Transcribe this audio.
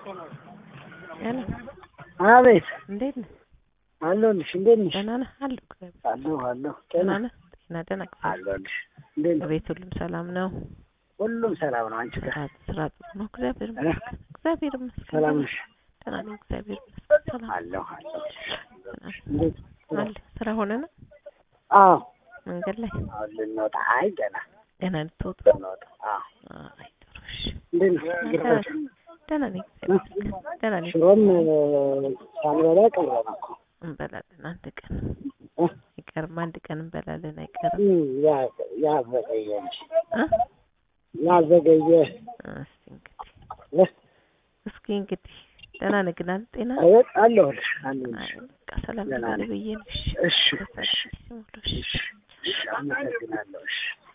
أنا አቤት እንዴት ነህ? አለሁልሽ። እንዴት ነሽ? ደህና ነህ? አለሁ። ደህና ነህ? ደህና አለሁልሽ። እንዴት ነሽ? ቤት ሁሉም ሰላም ነው? ሁሉም ሰላም ነው። አንቺ ጋር ስራ ጥሩ ነው? እግዚአብሔር ይመስገን። ሰላም ነሽ? ደህና ነኝ፣ እግዚአብሔር ይመስገን። ሰላም አለሁ። እንዴት አለ? ስራ ሆነ ነው? አዎ። መንገድ ላይ አሁን ልንወጣ። አይ ገና ልትወጣ? ልንወጣ። አይ ጥሩሽ። እንዴት ነሽ? ደህና ነኝ፣ እግዚአብሔር ይመስገን። ደህና ነኝ። ሽሮም ሳንበላ ቀረን እኮ። እንበላለን አንድ ቀን አይቀርም፣ አንድ ቀን እንበላለን አይቀርም። ያዘገየ እንጂ ያዘገየ። እስኪ እንግዲህ ደህና ነህ ግን አንተ? ጤና አለሁልሽ። በቃ ሰላም ልበል ብዬሽ ነው። እሺ፣ አመሰግናለሁ።